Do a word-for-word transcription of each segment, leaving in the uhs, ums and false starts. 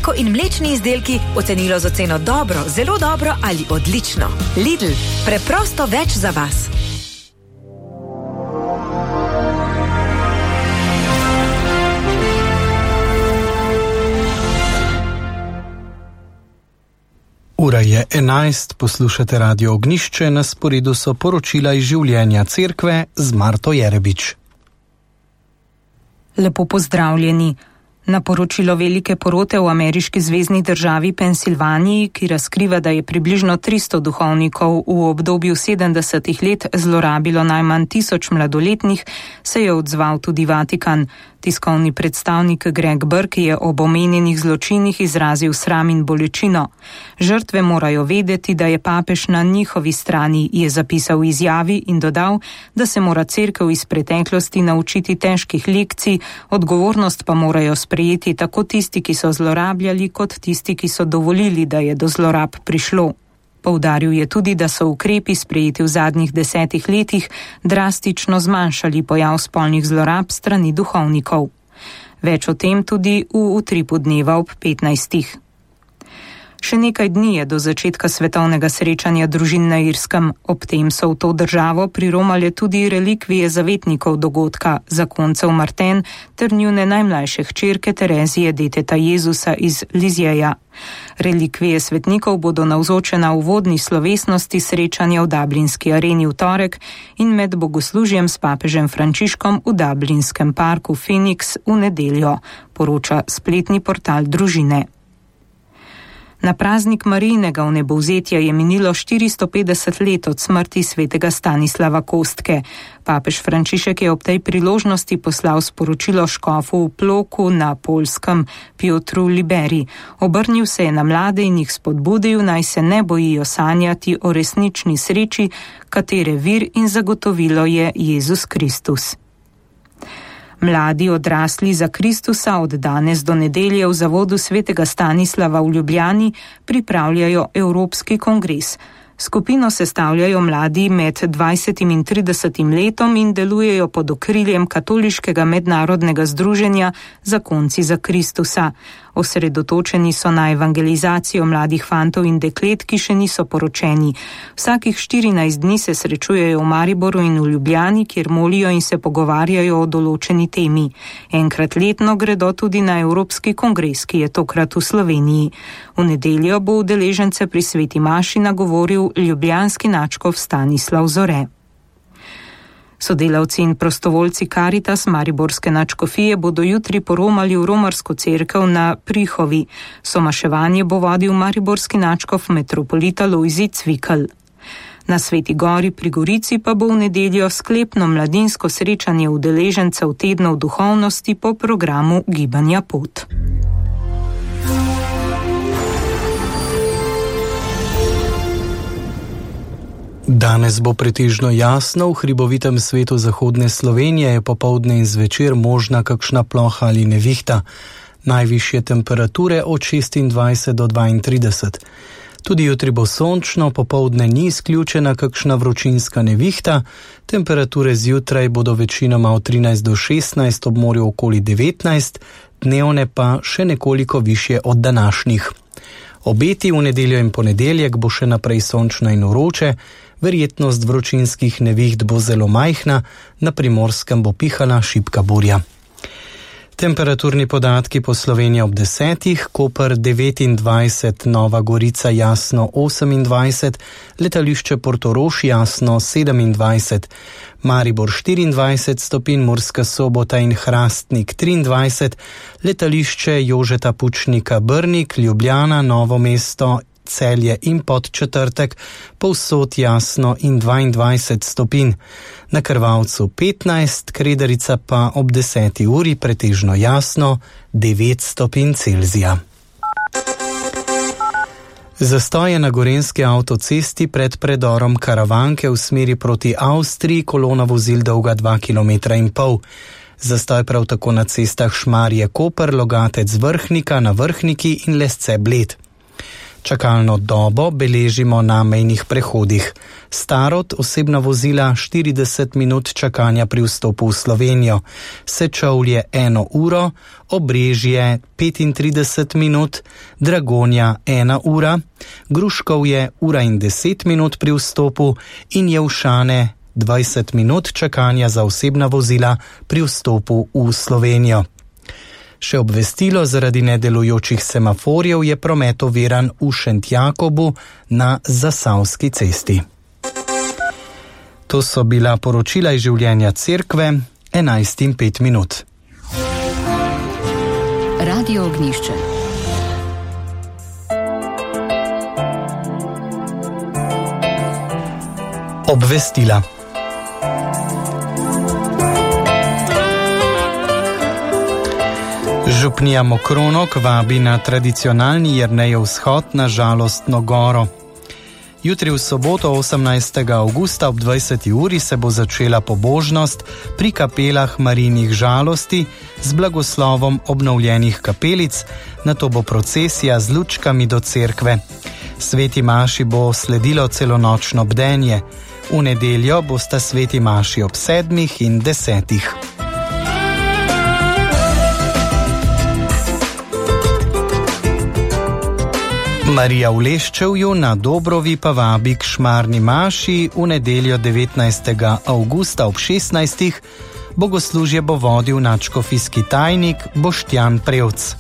mleko in mlečni izdelki ocenilo z oceno dobro, zelo dobro ali odlično. Lidl, preprosto več za vas. Ura je enajst, poslušate Radio Ognjišče, na sporedu so poročila iz življenja cerkve z Marto Jerebič. Lepo pozdravljeni. Na poročilo velike porote v ameriški zvezni državi Pensilvaniji, ki razkriva, da je približno tristo duhovnikov v obdobju sedemdesetih let zlorabilo najmanj tisoč mladoletnih, se je odzval tudi Vatikan. Tiskovni predstavnik Greg Burke je ob omenjenih zločinih izrazil sram in bolečino. Žrtve morajo vedeti, da je papež na njihovi strani, je zapisal v izjavi in dodal, da se mora cerkev iz preteklosti naučiti težkih lekcij, odgovornost pa morajo sprejeti tako tisti, ki so zlorabljali, kot tisti, ki so dovolili, da je do zlorab prišlo. Poudaril je tudi, da so ukrepi sprejeti v zadnjih desetih letih drastično zmanjšali pojav spolnih zlorab strani duhovnikov. Več o tem tudi v utripu dneva ob petnajstih. Še nekaj dni je do začetka svetovnega srečanja družin na Irskem. Ob tem so v to državo priromale tudi relikvije zavetnikov dogodka, zakoncev Marten ter njune najmlajše hčerke Terezije, deteta Jezusa iz Lizjeja. Relikvije svetnikov bodo navzoče na uvodni slovesnosti srečanja v Dublinski areni v torek in med bogoslužjem s papežem Frančiškom v Dublinskem parku Phoenix v nedeljo, poroča spletni portal družine. Na praznik Marijinega vnebovzetja je minilo štiristo petdeset let od smrti svetega Stanislava Kostke. Papež Frančišek je ob tej priložnosti poslal sporočilo škofu v Ploku na Poljskem, Piotru Liberi. Obrnil se je na mlade in jih spodbudil, naj se ne bojijo sanjati o resnični sreči, katere vir in zagotovilo je Jezus Kristus. Mladi odrasli za Kristusa od danes do nedelje v zavodu svetega Stanislava v Ljubljani pripravljajo Evropski kongres. Skupino sestavljajo mladi med dvajsetim in tridesetim letom in delujejo pod okriljem katoliškega mednarodnega združenja Zakonci za Kristusa. Osredotočeni so na evangelizacijo mladih fantov in deklet, ki še niso poročeni. Vsakih štirinajst dni se srečujejo v Mariboru in v Ljubljani, kjer molijo in se pogovarjajo o določeni temi. Enkrat letno gredo tudi na Evropski kongres, ki je tokrat v Sloveniji. V nedeljo bo udeležence pri sveti maši nagovoril ljubljanski nadškof Stanislav Zore. Sodelavci in prostovoljci Karitas Mariborske nadškofije bodo jutri poromali v romarsko cerkev na Prihovi. Somaševanje bo vodil mariborski nadškof metropolita Lojzi Cvikl. Na Sveti gori pri Gorici pa bo v nedeljo sklepno mladinsko srečanje udeležencev tednov duhovnosti po programu Gibanja Pot. Danes bo pretežno jasno, v hribovitem svetu zahodne Slovenije je popoldne in zvečer možna kakšna ploha ali nevihta. Najvišje temperature od šestindvajset do dvaintrideset. Tudi jutri bo sončno, popoldne ni izključena kakšna vročinska nevihta, temperature zjutraj bodo večinoma od trinajst do šestnajst, ob morju okoli devetnajst, dnevne pa še nekoliko višje od današnjih. Obeti v nedeljo in ponedeljek bo še naprej sončno in vroče, verjetnost vročinskih neviht bo zelo majhna, na Primorskem bo pihala šibka burja. Temperaturni podatki po Sloveniji ob desetih, Koper devetindvajset, Nova Gorica jasno osemindvajset, letališče Portorož jasno sedemindvajset, Maribor štiriindvajset stopinj, Murska Sobota in Hrastnik triindvajset, letališče Jožeta Pučnika Brnik, Ljubljana, Novo mesto, Celje in Podčetrtek, povsod jasno in dvaindvajset stopinj. Na Krvavcu petnajst, Kredarica pa ob deseti uri pretežno jasno devet stopinj Celzija. Zastoje na gorenjski avtocesti pred predorom Karavanke v smeri proti Avstriji, kolona vozil dolga dva kilometra in pol. Zastoj prav tako na cestah Šmarje Koper, Logatec Vrhnika, na Vrhniki in Lesce Bled. Čakalno dobo beležimo na mejnih prehodih. Starod osebna vozila štirideset minut čakanja pri vstopu v Slovenijo, Sečovlje eno uro, Obrežje petintrideset minut, Dragonja ena ura, Gruškovje ura in deset minut pri vstopu in Jelšane dvajset minut čakanja za osebna vozila pri vstopu v Slovenijo. Še obvestilo, zaradi nedelujočih semaforjev je promet oviran v Šentjakobu na Zasavski cesti. To so bila poročila iz življenja cerkve, enajst in pet minut. Radio Ognjišče. Obvestila. Župnija Mokronok vabi na tradicionalni Jernejev shod na Žalostno goro. Jutri v soboto osemnajstega avgusta ob dvajseti uri se bo začela pobožnost pri kapelah Marijnih žalosti z blagoslovom obnovljenih kapelic, nato bo procesija z lučkami do cerkve. Sveti maši bo sledilo celonočno bdenje. V nedeljo bosta sveti maši ob sedmih in desetih. Marija v Leščevju na Dobrovi pa vabi k šmarni maši v nedeljo devetnajstega avgusta ob šestnajstih. Bogoslužje bo vodil nadškofijski tajnik Boštjan Prevc.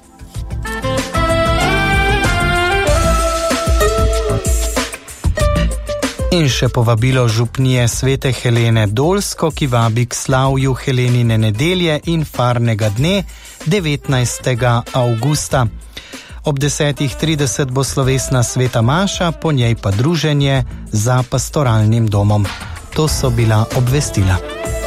In še povabilo župnije Svete Helene Dolsko, ki vabi k slavju Helenine nedelje in farnega dne devetnajstega avgusta. Ob desetih trideset bo slovesna sveta maša, po njej pa druženje za pastoralnim domom. To so bila obvestila.